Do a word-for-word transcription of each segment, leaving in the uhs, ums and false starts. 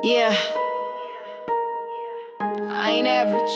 Yeah, I ain't average.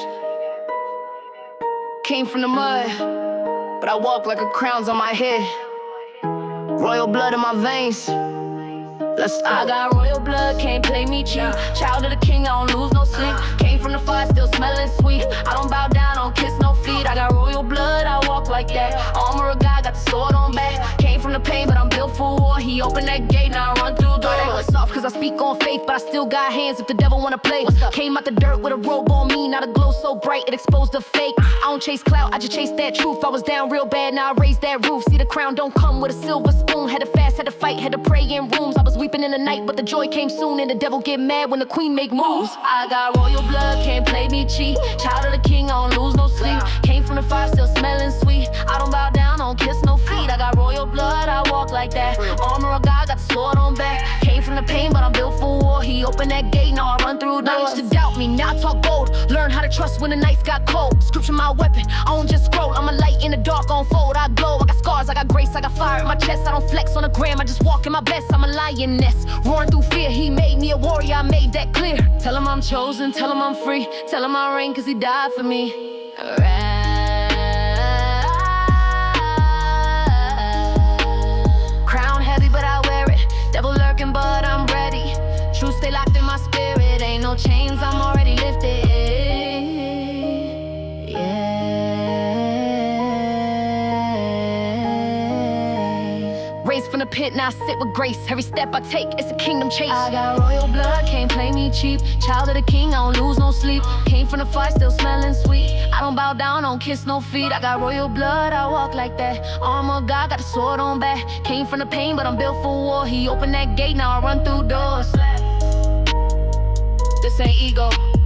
Came from the mud, but I walk like a crown's on my head. Royal blood in my veins. Let's go. I got royal blood, can't play me cheap. Child of the king, I don't lose no sleep. Came from the fire, still smelling sweet. I don't bow down, don't kiss no feet. I got royal blood, I walk like that. Armor of God, got the sword on back. Came from the pain, but I'm built for war. He opened that gate, now I run through doors. They look soft cause I speak on faith, but I still got hands if the devil wanna play. Came out the dirt with a robe on me, not a glow so bright it exposed the fake. I don't chase clout, I just chase that truth. I was down real bad, now I raised that roof. See, the crown don't come with a silver spoon. Had to fast, had to fight, had to pray in rooms. I was weeping in the night, but the joy came soon. And the devil get mad when the queen make moves. I got royal blood, can't play me cheat. Child of the king, I don't lose no sleep. Came from the fire, still smelling sweet. I don't bow down, don't kiss no feet. I got royal blood, I walk like that. Armor of God, got the sword on back. Came from the pain, but I'm built for war. He opened that gate, now I run through doors. I used to doubt me, now I talk bold. Learn how to trust when the nights got cold. Scripture my weapon, I don't just scroll. I'm a light in the dark, on fold. I glow, I got scars, I got grace, I got fire in my chest. I don't flex on the gram, I just walk in my best. I'm a lioness, roaring through fear. He made me a warrior, I made that clear. Tell him I'm chosen, tell him I'm free. Tell him I reign cause he died for me. Crown heavy but I wear it. Devil lurking but I'm ready. Truth stay locked in my spirit. Ain't no chains, I'm already lifted. Raised from the pit, now I sit with grace. Every step I take, it's a kingdom chase. I got royal blood, can't play me cheap. Child of the king, I don't lose no sleep. Came from the fire, still smelling sweet. I don't bow down, don't kiss no feet. I got royal blood, I walk like that. Armor of God, got the sword on back. Came from the pain, but I'm built for war. He opened that gate, now I run through doors. This ain't ego.